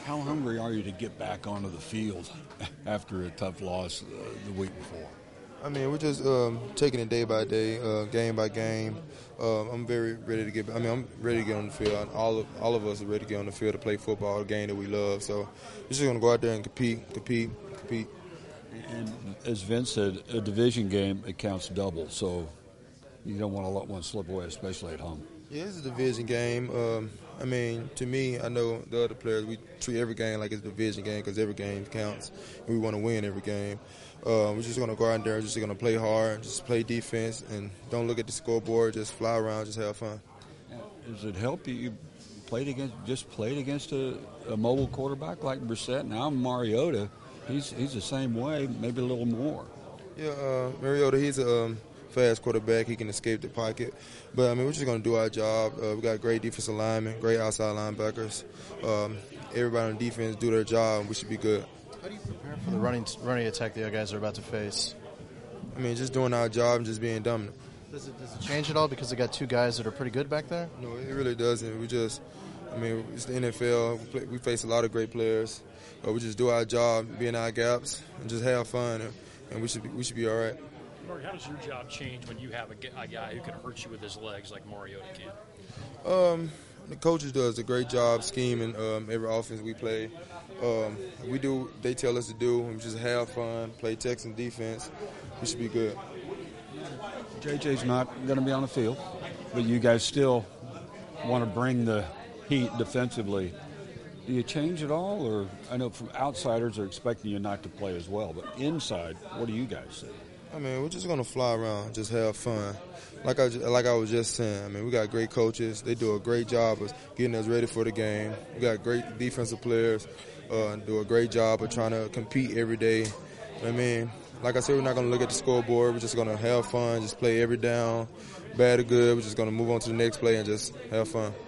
How hungry are you to get back onto the field after a tough loss the week before? I mean, we're just taking it day by day, game by game. I'm very ready to get. I'm ready to get on the field. All of us are ready to get on the field to play football, a game that we love. So we're just gonna go out there and compete. And as Vince said, a division game, it counts double. So you don't want to let one slip away, especially at home. Yeah, it's a division game. I mean, to me, I know the other players, we treat every game like it's a division game because every game counts, and we want to win every game. We're just going to go out there and just going to play hard, just play defense, and don't look at the scoreboard, just fly around, just have fun. Does it help you played against a mobile quarterback like Brissett? Now Mariota, he's the same way, maybe a little more. Yeah, Mariota, he's a fast quarterback. He can escape the pocket. But, I mean, we're just going to do our job. We got great defensive linemen, great outside linebackers. Everybody on defense do their job, and we should be good. How do you prepare for the running attack the other guys are about to face? I mean, just doing our job and just being dominant. Does it change at all because they got two guys that are pretty good back there? No, it really doesn't. It's the NFL. We face a lot of great players. We just do our job, be in our gaps, and just have fun, and we should be all right. Mark, how does your job change when you have a guy who can hurt you with his legs like Mariota can? The coaches does a great job scheming every offense we play. We do. They tell us to do. We just have fun, play Texan defense. We should be good. JJ's not going to be on the field, but you guys still want to bring the heat defensively. Do you change it all, or I know from outsiders are expecting you not to play as well, but inside, what do you guys say? I mean, we're just going to fly around, just have fun. Like I was just saying, I mean, we got great coaches. They do a great job of getting us ready for the game. We got great defensive players, do a great job of trying to compete every day. I mean, like I said, we're not going to look at the scoreboard. We're just going to have fun, just play every down, bad or good. We're just going to move on to the next play and just have fun.